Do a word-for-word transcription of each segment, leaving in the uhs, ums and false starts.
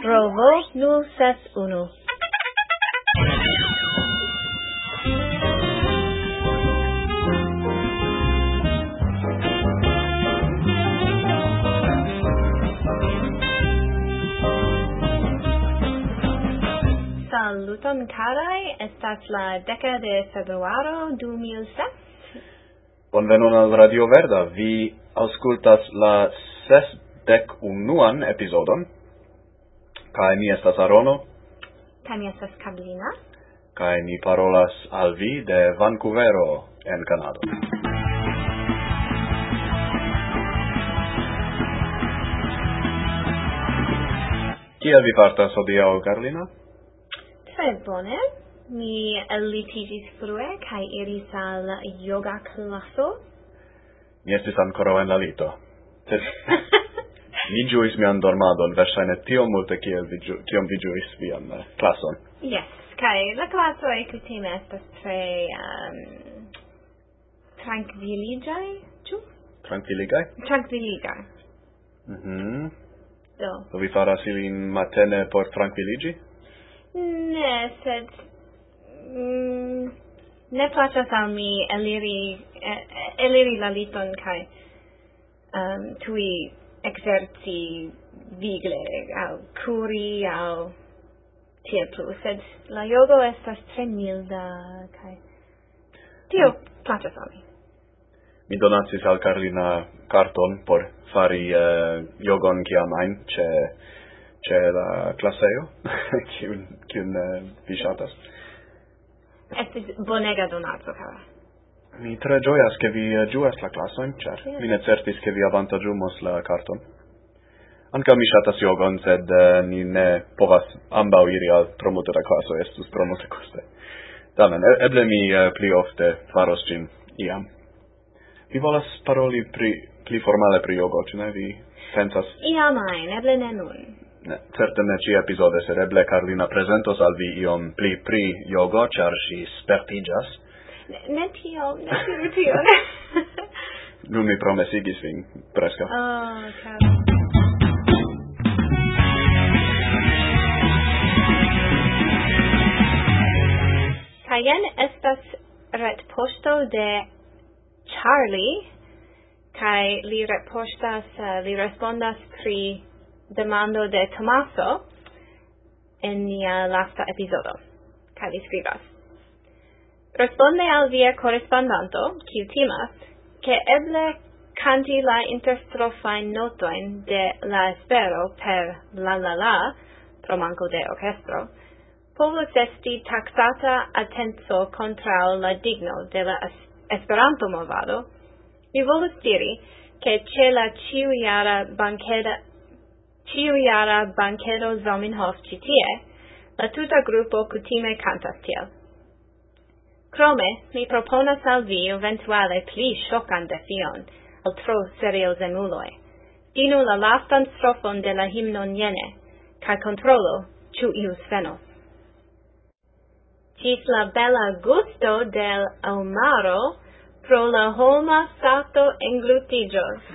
Rovo nul ses unu. Saluton carai, estas la deka de februaro du mil ses. Bonvenon al Radio Verda, vi auscultas la sesdek unuan episodon. Kai mi estas Arono. Kai mi estas Carlina. Kai mi parolas al vi de Vancouvero en Canado. Kiel vi fartas hodiaŭ, Carlina? Tre bone. Mi ellitiĝis frue kaj iris al yoga klaso. Mi estis ankoraŭ en la lito. Sed mi ĝuis mian dormadon, verŝajne tiom multe kiel vi ĝu- kiom vi ĝuis vian uh, klason. Yes, kaj la klasoj kutime estas tre um, trankviliĝaj, ĉu? Trankviligaj? Trankviliĝaj. Mhm. Do. Do vi faras ilin matene por trankviliĝi? Ne, sed mm, ne plaĉas al mi eliri eh, eliri la liton kaj um, tuj ekzerci vigle aŭ kuri aŭ tiel plu, sed la jogo estas tre milda kaj tio plaĉas al mi. Mi donacis al Carlina karton por fari uh, jogon kiam ajn ĉe ĉe la klasejo, kiun kiun uh, vi ŝatas. Estis bonega donaco, kara. Mi tre ĝojas ke vi uh, ĝuas la klasojn, ĉar Yes. mi ne certis ke vi avantaĝumos la karton. Ankaŭ mi ŝatas jogon, sed uh, ni ne povas ambaŭ iri al tro multe da klasoj, estus tro multe koste. Tamen, e- eble mi uh, pli ofte faros ĝin iam. Vi volas paroli pri pli formale pri jogo, ĉu ne? Vi pensas? Iam ajn, eble ne nun. Ne, certe ne ci episode, sed eble Carlina presentos al vi iom pli pri jogo, ĉar ŝi spertiĝas. Ne, ne tio, ne tio, tio. Nun mi promesigis vin, preskaŭ. Oh, kara. Kaj jen estas retpoŝto de Charlie, kaj li retpoŝtas, uh, li respondas pri demando de Tomaso en nia lasta epizodo. Kaj li skribas: Responde al via correspondanto, kiu timas, ke eble kanti la interstrofajn notojn de la espero per la la la, pro manko de orkestro, povus esti taksata atenco kontraŭ la digno de la es- Esperanto-movado. Mi volus diri, ke ĉe la ĉiujara bankeda ĉiujara bankedo Zamenhof ĉi tie, la tuta grupo kutime kantas tiel. Krome, mi proponas al vi eventuale pli ŝokan defion al tro seriozemuloj. Dinu la lastan strofon de la himnon jene, kaj kontrolo, ĉu iu svenos. Ĝis la bela gusto del omaro pro la homa sato englutiĝos.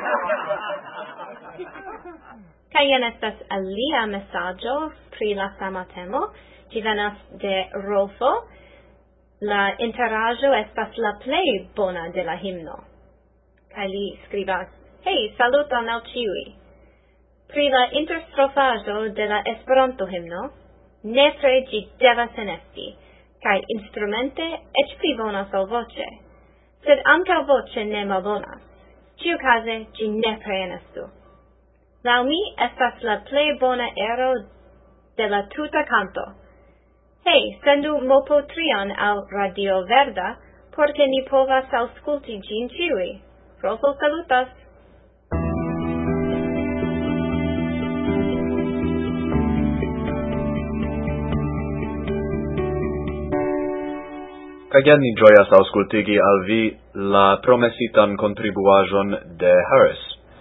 Kaj jen estas alia mesaĝo pri la sama temo, ĝi venas de Rolfo. La interaĵo estas la plej bona de la himno. Kaj li skribas: Hej, saluton al ĉiuj. Pri la interstrofaĵo de la Esperanto-himno, nepre ĝi devas enesti, kaj instrumente eĉ pli bonas ol voĉe. Sed ankaŭ voĉe ne malbonas. Ĉiukaze ĝi nepre enestu. Laŭ mi estas la plej bona ero de la tuta kanto. Hej, sendu mopo trion al Radio Verda, por ke ni povas aŭskulti ĝin ĉiuj. Rolfo salutas. Kaj jen ni ĝojas aŭskultigi al vi la promesitan kontribuaĵon de Harris.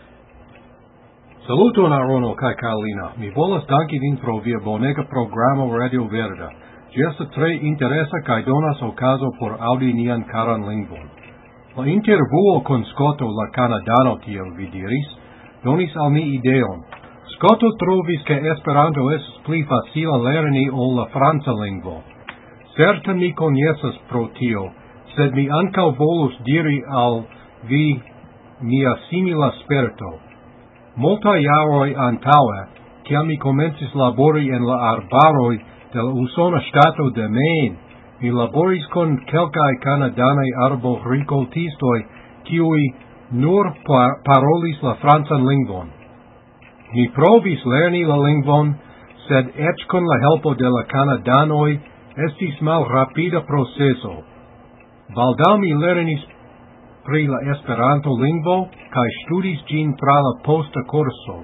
Saluton Arono kaj Carlina. Mi volas danki vin pro via bonega programo Radio Verda. Ĝi estas tre interesa kaj donas okazo por aŭdi nian karan lingvon. La intervjuo kun Scotto la Kanadano, kiel vi diris, donis al mi ideon. Scoto trovis che Esperanto estis pli facila lerni ol la franca lingvo. Certe mi cognosas pro tio, sed mi ankaŭ volus diri al vi mia simila sperto. Multaj jaroj antaŭe, kiam mi komencis labori en la arbaroj de la usona ŝtato de Maine, mi laboris kun kelkaj kanadanaj arborikoltistoj, kiuj nur par- parolis la francan lingvon. Mi provis lerni la lingvon, sed eĉ kun la helpo de la kanadanoj estis malrapida proceso. Baldaŭ mi lernis pri la Esperanto lingvo kaj studis ĝin tra la posta kurso.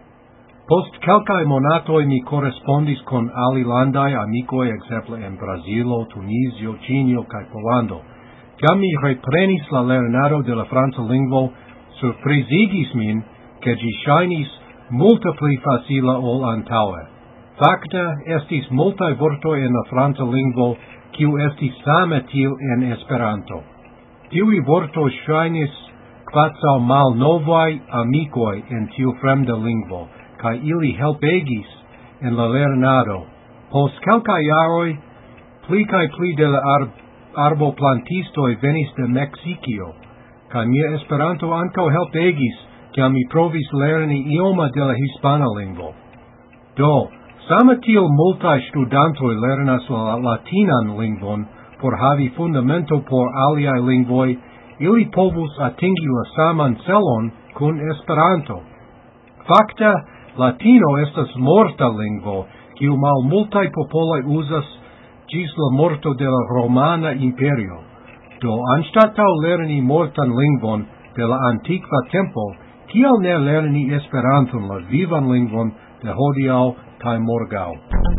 Post kelkaj monatoj mi korespondis kun alilandaj amikoj, ekzemple en Brazilo, Tunizio, Ĉinio kaj Pollando. Kiam mi reprenis la lernado de la franca lingvo, surprizigis min, ke ĝi ŝajnis multe pli facila ol antaŭe. Fakte estis multaj vortoj en la franca lingvo, kiu estis same tiel en Esperanto. Tiuj vortoj ŝajnis kvazaŭ malnovaj amikoj en tiu fremda lingvo, kaj ili helpegis en la lernado. Post kelkaj jaroj, pli kaj pli de la ar arboplantistoj venis de Meksikio, kaj mia Esperanto ankaŭ helpegis, kiam mi provis lerni ioma de la hispana lingvo. Do, same tiel multaj studantoj lernas la latinan lingvon por havi fundamento por aliaj lingvoj, ili povus atingi la saman celon kun Esperanto. Fakte, latino estas morta lingvo, kiu malmultaj popoloj uzas ĝis la morto de la Romana Imperio. Do, anstataŭ lerni mortan lingvon de la antikva tempo, kial ne lerni Esperanton, la vivan lingvon de hodiaŭ kaj morgaŭ?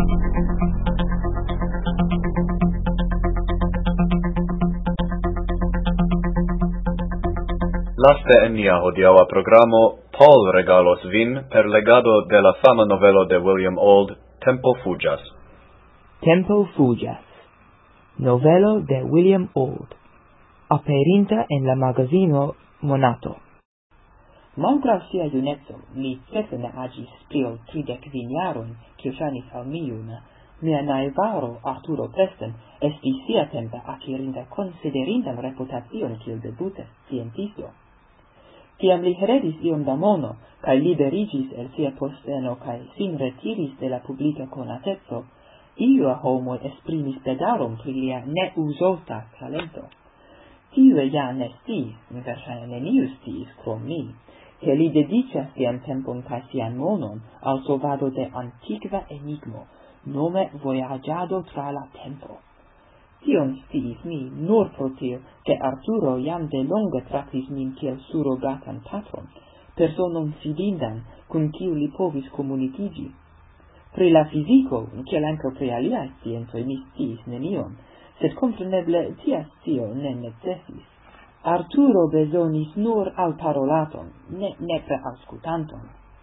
Laste en nia hodiaŭa programo, Paul regalos vin per legado de la fama novelo de William Auld, Tempo fuĝas. Tempo fuĝas. Novelo de William Auld, aperinta en la magazino Monato. Malgraŭ sia juneco, li certe ne agis pli ol tridek kvin jarojn, kiu ŝajnis al mi juna. Mia najbaro Arturo Preston estis siatempe akirinta konsiderindan reputacion kiel debuta scientisto. Kiam li heredis iom da mono kaj liberigis el sia posteno kaj sin retiris de la publika konateco, iuj homoj esprimis bedaron pri lia neuzota talento. Tiuj ja ne sciis, verŝajne neniu sciis krom mi, ke li dediĉas sian tempon kaj sian monon al solvado de antikva enigmo, nome vojaĝado tra la tempo. Tion sciis mi nur pro tio, ke Arturo jam de longe traktis min kiel surogatan patron, personon fidindan, kun kiu li povis komunikiĝi. Pri la fiziko, kiel ankaŭ pri aliaj sciencoj, mi sciis nenion, sed kompreneble tia scio ne necesis. Arturo bezonis nur alparolaton, ne nepre aŭskultanton.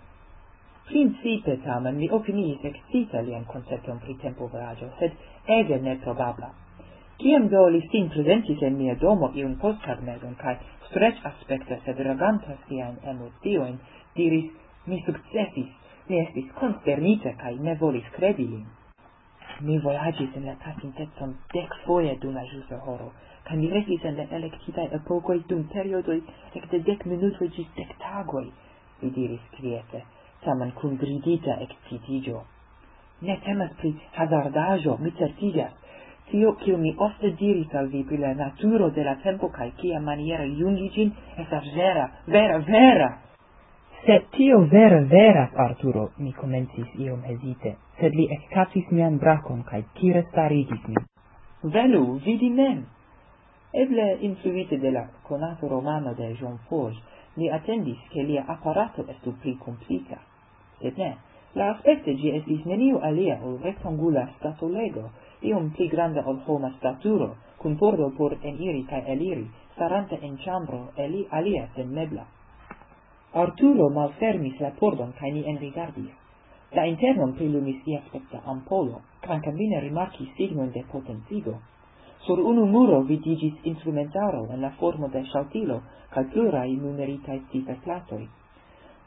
Principe tamen mi opiniis ekscita lian koncepton pri tempovojaĝo, sed ege neprobabla. Kiam do li sin prezentis en mia domo iun posttagmezon kaj streĉaspekte sed reganta siajn emociojn, diris: "Mi sukcesis." Mi estis konsternita kaj ne volis kredi lin. Mi vojaĝis en la pasintecon dekfoje dum la ĵusa horo, kaj mi restis en la elektitaj epokoj dum periodoj ekde dek minutoj ĝis dek tagoj, li diris kviete, tamen kun gridita ekscitiĝo. Ne temas pri hazardaĵo, mi certigas. Tio, kiu mi ofte diris al vi pri la naturo de la tempo kaj kiamaniere jungi ĝin, estas vera, vera, vera! Se tio vera veras, Arturo, mi komencis iom hezite, sed li ekkaptis mian brakon kaj tire starigis min. Venu, vidi mem! Eble influite de la konato romano de Jean Forge, mi atendis ke lia aparato estu pli komplika. Sed ne, la aspekte ĝi estis neniu alia ol rektangula statulego, iom pli granda ol homa staturo, kun pordo por eniri kaj eliri, staranta en ĉambro eli alia senmebla. Arturo malfermis la pordon kaj ni enrigardis. La internon prilumis iaspekta ampolo, kvankam mi ne rimarkis signon de potencigo. Sur unu muro vidiĝis instrumentaro en la formo de ŝaltilo kaj pluraj numeritaj ciferplatoj.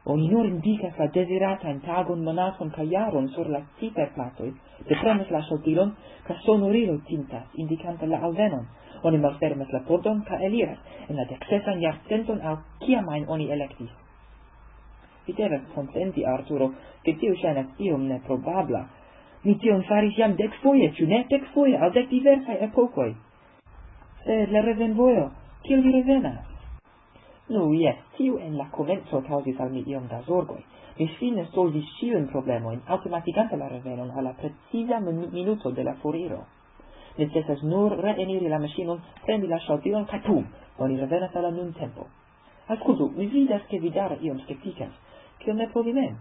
Oni nur indicas la desiratan tagon, monaton ca jaron sur la ciperplatoi, depremas la ŝaltilon, ca sonorilo tintas, indicanta la alvenon. Oni malfermas la pordon, ca eliras en la deksesan jarcenton al kiamajn oni elektis. Vi devas konsenti, Arturo, ke tio ŝajnas iom neprobabla. Mi tion faris jam dekfoje, ĉu ne dekfoje, al dek diversaj epokoj. Sed la revenvojo, kiel vi revenas? Nu, jes, tiu en la komenco kaŭzis al mi iom da zorgoj. Mi fine solvis ĉiujn problemojn, aŭtomatigante la revenon al la preciza min- minuto de la foriro. Necesas nur reeniri la maŝinon, prendi la ŝaltilon kaj pum, oni revenas al la nuntempo. Aŭskultu, mi vidas ke vi daŭre iom skeptikas. Kiel ne provi mem?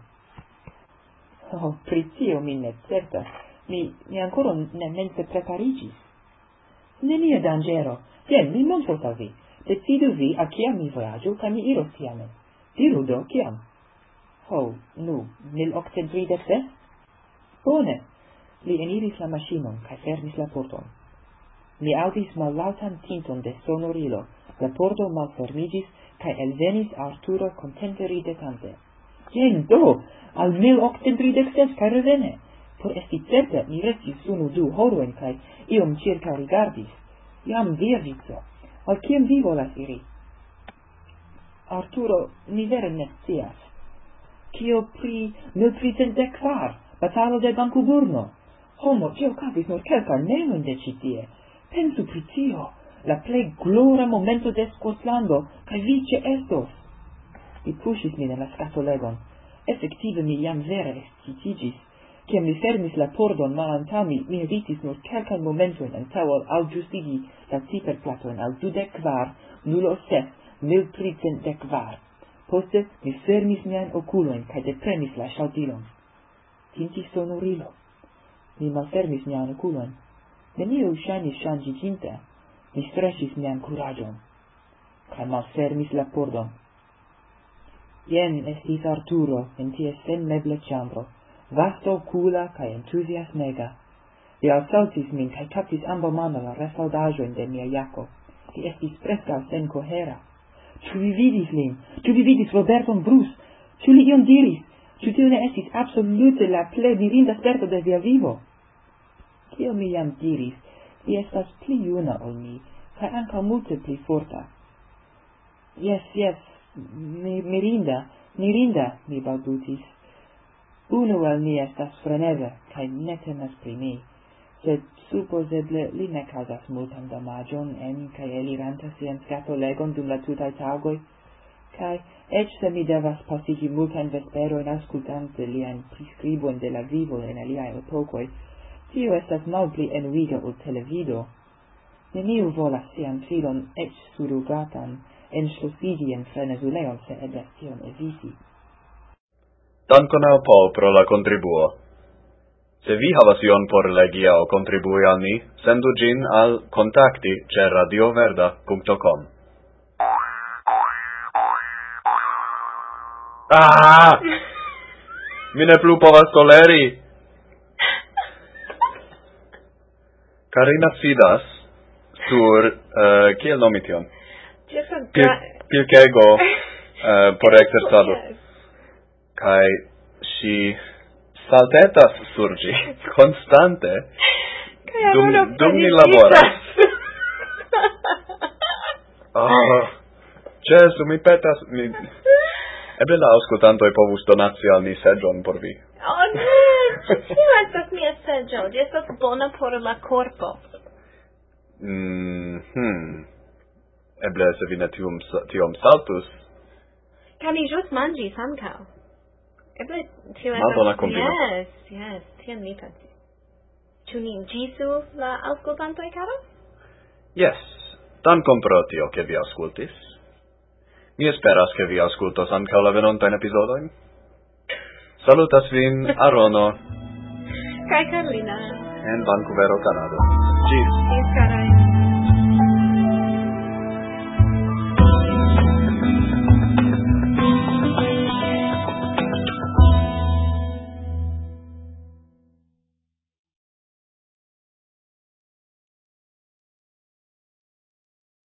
Oh, pri tio mi ne certas. Mi, mi ancora ne mense prepariĝis. Nenia danĝero. Jen, mi montros al vi. Decidu vi a kiam mi vojaĝu, kaj mi iros tiame. Diru do, kiam? Ho, nu, mil okcent tridek ses? Bone. Li eniris la maŝinon kaj fermis la porton. Mi aŭdis mallaŭtan tinton de sonorilo. La pordo malfermiĝis kaj elvenis Arturo kontente ridetante. Jen do, al mil okcent tridek ses kaj revene. Por esti certa, mi restis unu du horojn kaj iom ĉirkaŭrigardis. Jam via vico. Al kien vi volas iri? Arturo, mi vere ne scias. Kio pri mil tricent dek kvar, batalo de Bancoburno? Homo, ĉio okazis nur kelkajn menojn de ĉi tie. Pensu pri tio, la plej glora momento de Skotlando, kaj vi ĉeestos. Mi puŝis min en la skatolegon. Efektive mi jam vere excitiĝis. Kiam mi fermis la pordon malantaŭ mi, mi hezitis nur kelkajn momentojn antaŭ ol alĝustigi la ciferplatojn al dudek kvar, nulo ses, mil tricent dek kvar. Poste mi fermis miajn okulojn kaj depremis la ŝaltilon. Tintis sonorilo. Mi malfermis miajn okulojn. Nenio ŝajnis ŝanĝiĝinta. Mi streŝis mian kuraĝon kaj malfermis la pordon. Jen estis Arturo en ties senmeble ĉambro, vasto okula kaj entuziasmega. Li alsaltis min kaj kaptis ambaŭmano la restaldaĵojn de mia jako. Li estis preskaŭ senkohera. Ĉu vi vidis lin? Ĉu vi vidis Roberton Bruce? Ĉu li ion diris? Ĉu tio ne estis absolute la plej mirinda sperto de via vivo? Kiel mi jam diris, li estas pli juna ol mi, kaj ankaŭ multe pli forta. Jes, jes, mi, mirinda, mirinda, mi balbutis. Unu el ni estas freneza, kaj ne temas pri mi, sed supozeble li ne kaŭzas multan damaĝon en kaj eliranta sian skatolegon dum la tutaj tagoj, kaj eĉ se mi devas pasigi multajn vesperojn aŭskultante liajn priskribojn de la vivo en aliaj epokoj, tio estas malpli enuiga ol televido. Neniu volas sian filon eĉ surugatan enŝlosigi en frenezuleon, se eblas tion eviti. Dankon al Paul pro la contribuo. Se vi havas ion por legi aŭ kontribui al ni, sendu ĝin al kontakti ĉe radioverda punkto com. Ah! Mi ne plu povas toleri. Karina sidas sur uh, kiel nomi tion? Pil- Pilkego uh, por ekzercado. Kaj ŝi saltetas sur ĝi konstante dum, dum ni laboras. Oh, Jesu, mi petas, mi... Eble la aŭskultantoj povus donaci al ni seĝon por vi. Oh ne, tio estas mia seĝo, ĝi estas bona por la korpo. Mm, hmm. Eble se vi ne tiom, tiom saltus. Kaj mi ĵus manĝis ankaŭ. Eble tio Malbona estas... kombino. Yes, yes, tion mi pensis. Ĉu ni ĝisu la aŭskultantoj, kara? Yes, dankon pro tio, ke vi aŭskultis. Mi esperas, ke vi aŭskultos ankaŭ la venontajn epizodojn. Salutas vin, Arono. Kaj Karolina. En Vancouver, Kanado. Ĝis. Ĝis, karaj.